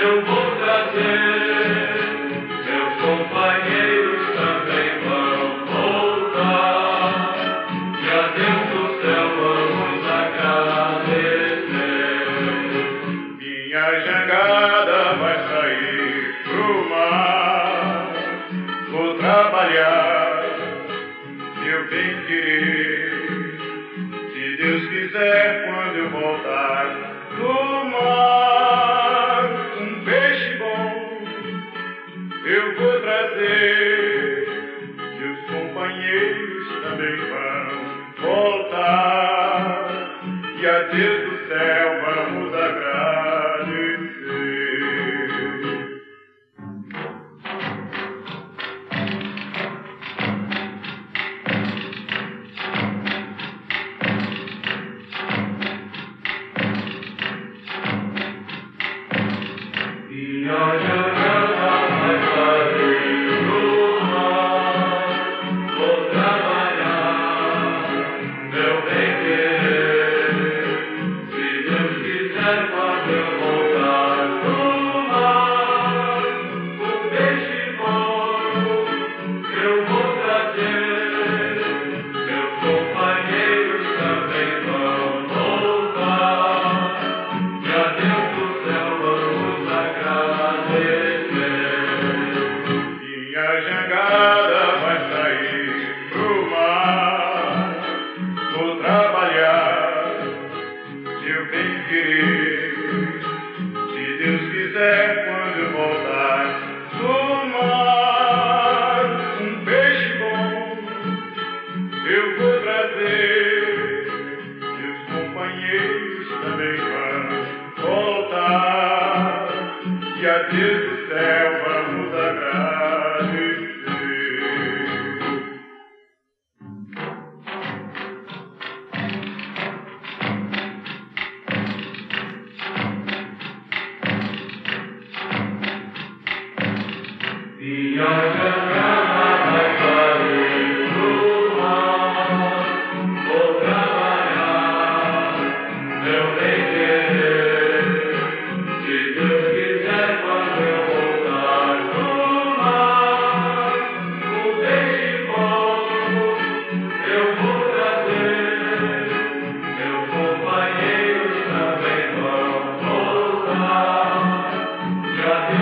eu vou trazer, meus companheiros também vão voltar, e a Deus do céu vamos agradecer. Minha jangada vai sair pro mar, vou trabalhar, meu bem querer, se Deus quiser, quando eu voltar do mar, um peixe bom eu vou trazer, meus companheiros também vão voltar, e a Deus do céu vamos agradecer. E a jangada vai sair pro mar, vou trabalhar, meu bem querer, se Deus quiser, quando eu voltar pro mar, um peixe bom eu vou trazer, meus companheiros também vão voltar, e a Deus do céu vamos agradecer. Minha jangada vai sair pro mar, vou trabalhar, meu bem querer, se Deus quiser, quando eu voltar do mar, um peixe bom eu vou trazer, meus companheiros também vão voltar, e a Deus do céu vamos agradecer. E a jangada vai sair pro mar, vou trabalhar, meu bem querer, se Deus quiser, quando eu voltar pro mar, um peixe bom eu vou trazer, meus companheiros também vão voltar, e a